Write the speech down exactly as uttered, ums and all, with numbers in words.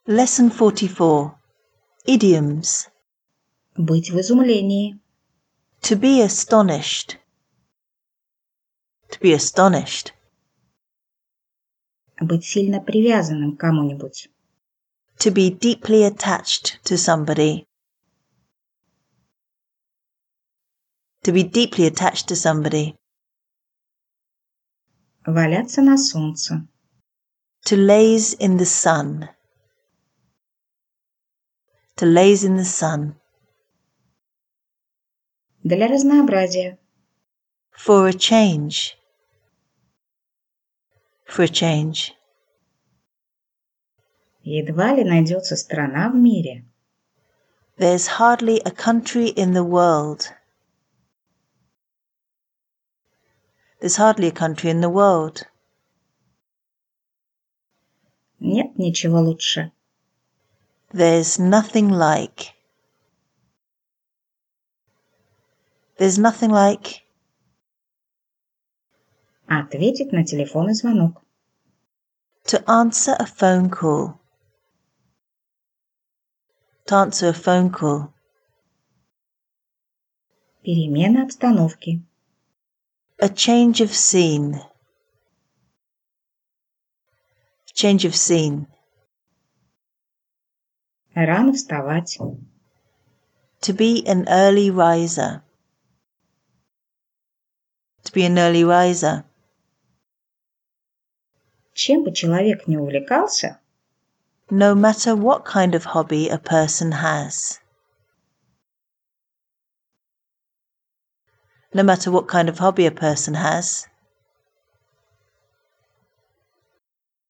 Lesson forty-four. Idioms. Быть в изумлении. To be astonished. To be astonished. Быть сильно привязанным к кому-нибудь. To be deeply attached to somebody. To be deeply attached to somebody. Валяться на солнце. To laze in the sun. To laze in the sun. Для разнообразия. For a change. For a change. Едва ли найдется страна в мире. There's hardly a country in the world. There's hardly a country in the world. Нет ничего лучше. There's nothing like. There's nothing like. Ответить на телефонный звонок. To answer a phone call. To answer a phone call. Перемена обстановки. A change of scene. Change of scene. Рано вставать. To be an early riser. To be an early riser. Чем бы человек ни увлекался, No matter what kind of hobby a person has. No matter what kind of hobby a person has.